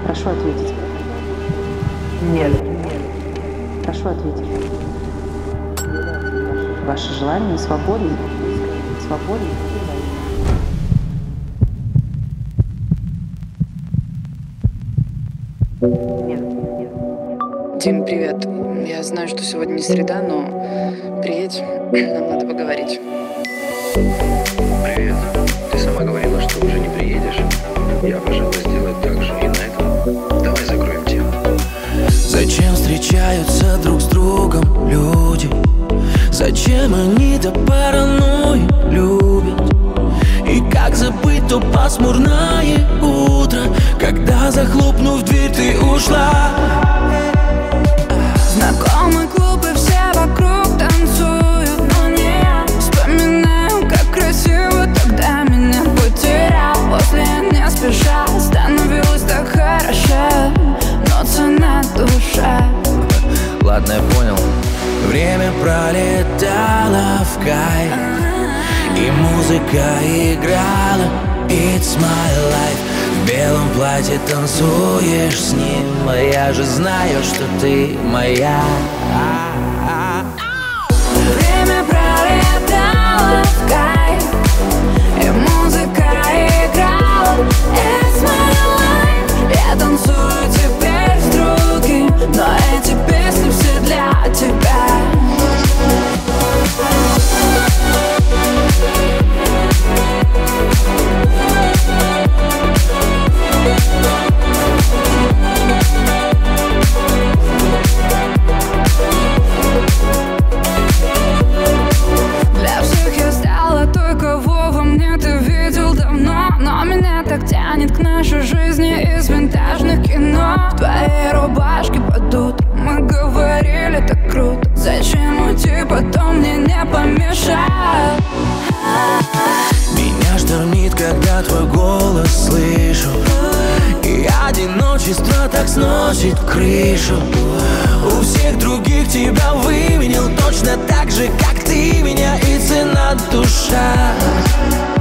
Прошу ответить. Нет. Прошу ответить. Ваше желание свободно? Свободно? Нет. Дим, привет. Я знаю, что сегодня не среда, но приедь, нам надо поговорить. Привет. Ты сама говорила, что уже не приедешь. Я, пожалуй, сделаю так же. И на этом давай закроем тему. Зачем встречаются друг с другом люди? Зачем они до паранойи любят? И как забыть то пасмурное утро, когда, захлопнув дверь, ты ушла? Знакомый клуб, и все вокруг танцуют, но не я. Вспоминаю, как красиво тогда меня потерял. После не спеша становилось так хорошо, но цена душа. Ладно, я понял. Время пролетало в кайф, и музыка играла It's my life. В белом платье танцуешь с ним, а я же знаю, что ты моя. Время пролетало в кайф, и музыка играла It's my life. Я танцую теперь с другим, но эти песни все для тебя. Для всех я стала той, кого во мне ты видел давно, но меня так тянет к нашей жизни из винтажных кино. В твоей рубашке под утро мы говорили так круто. Зачем уйти, потом мне не помешает. Меня штормит, когда твой голос слышу, и одиночество так сносит крышу. У всех других тебя выменил точно так же, как ты меня, и цена душа.